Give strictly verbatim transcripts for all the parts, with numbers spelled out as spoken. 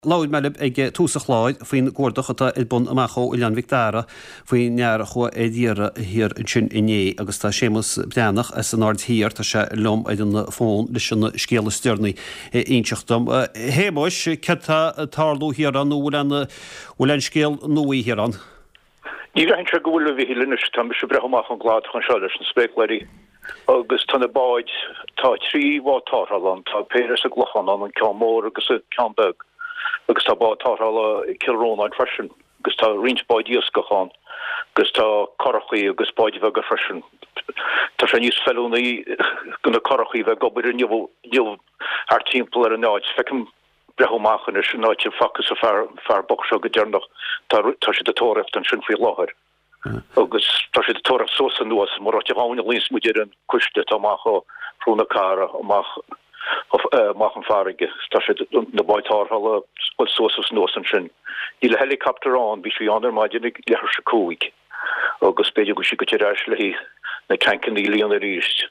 Láid meilib ag túsa chláid faoin gcuardach atá i bun amach ó Ileán Victára faoin near chua é díra hir sin iné agus tá sémas beannach as an ard hir tá sé lom ag an fón leis sin scéala stearnaí inseachtam. Héimeis ce tálú hir an nó bhfuil an scéal nuí hir an? Ní raibh tre go bhfuil bhí linis tá se brethach an glád chun seo leis an spéiclairí agus tána báid tá trí bhátárhall an tá péras a glochan an an ceamór agus a ceambeg. agus tá bá tála kilrónáid fresin, agus tá rinsbáid díoscachán, agus tá chorachaí agus báid bheith go fresin. Tá sé níos fellúnaí gona chorachaí bheith gobir in níl ar timppla ar an náid, fecim brethomachchan is náid sin facas a fear bocseo go dearnach tá sé de tóracht an sin fao láthir. agus tá sé de tóracht sósa nuas, mar áte bháinna lís muidir an cuiste amach ó frúna cara amach mach an farige sta na baitárhall sosos nosan sin. Ile helicopter an bí an maidin le se koig agus be go si go reisle hí na tanken í líon a ríist.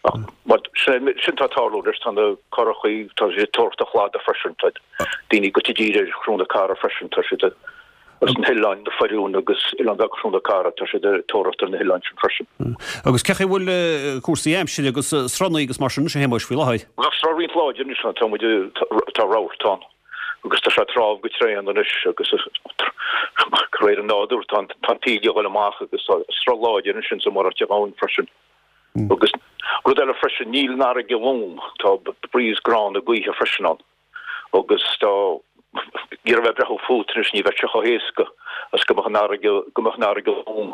sin tátáúders tan na chochaí tá sé tocht a chlád a fresinted. Dínig go díre chrún a car a fresin tá si Agus an Hillain na farún agus Ilan Vecrún a cara tá sé de tóachtar na Hillain sin fresin. Agus cecha bhfuil cuasaí aimsile agus srannaí agus mar sin sé héimeis fi leid. Gus ráín láid in tá muidir tá ráirtán. agus tá sé tráb go tré an is agus réir an náú tá tíí goil amach agus strá láid in sin sem mar te bháin fresin. agus ru eile fresin níl ná a gehóm tá brís grán a gcuithe fresin an. agus tá Gir bheith breth fútris ní bheith cho héasca as gomach ná go hóm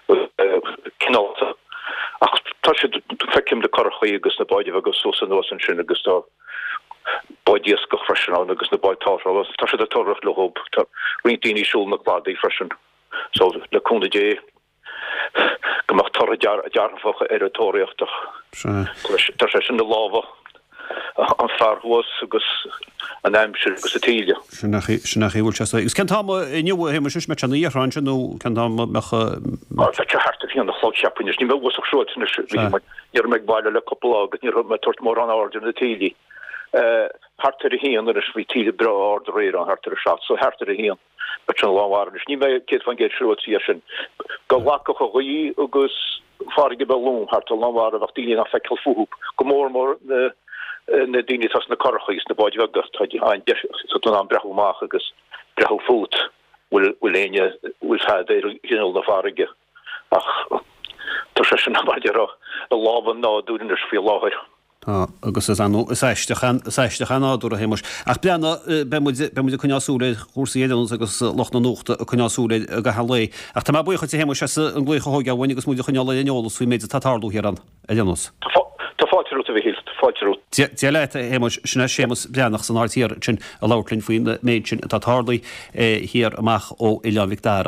cinálta. Ach tá sé fecim de chochaí agus na baide agus sosa nó an sin agus tá baidíasca fresin an agus na baidtá tá sé de torach le hob tá ritíí siúl na gládaí fresin. So leúna dé gomach tar a dearfacha ar a tóíochtach. Tá sé sin na láha an fearhuas agus an aimsir agus a tíile. Sinna bhfuil se. Gus cen tá inniu héime sis me an íráin sin nó cen tá mecha te hartta hí an chláseapin ní bh wasach sóin ar meid bailile le coppla agus ní me tuairt mór an áir na tíí. Hartar a hían ar is bhí tíle bra áard réir an hartar a seach, so hartar a hían be an láhhar. Ní mé cé fan géid srúí sin. Go lacha chu í agus farige belún hart a láhhar a bhtíí a feicil fuúb. Go mór mór na dini tas na chochaís na baid vegus tá hain de so an brechomach agus brecho fút wil léine wil ha éil na farige ach tá se sin baidir a lában ná dúrin is fi láhir. agus is éisteach náú a héimeis. Ach bleanna be mu chuneasúréid chósaéidir agus loch na nóta a chuneasúréid a go helé. Ach tá bucha héime se an glucha hóga bhaine agus múidir chuneala leolalas fao méid tatálú hir an Enos. Tá fáitirú a bhí fáitirú. Tí leit héimeis sinna sémas bleannach san átíir sin a láirlinn faoin méid sin tá tálaí hir amach ó Ileán Victára.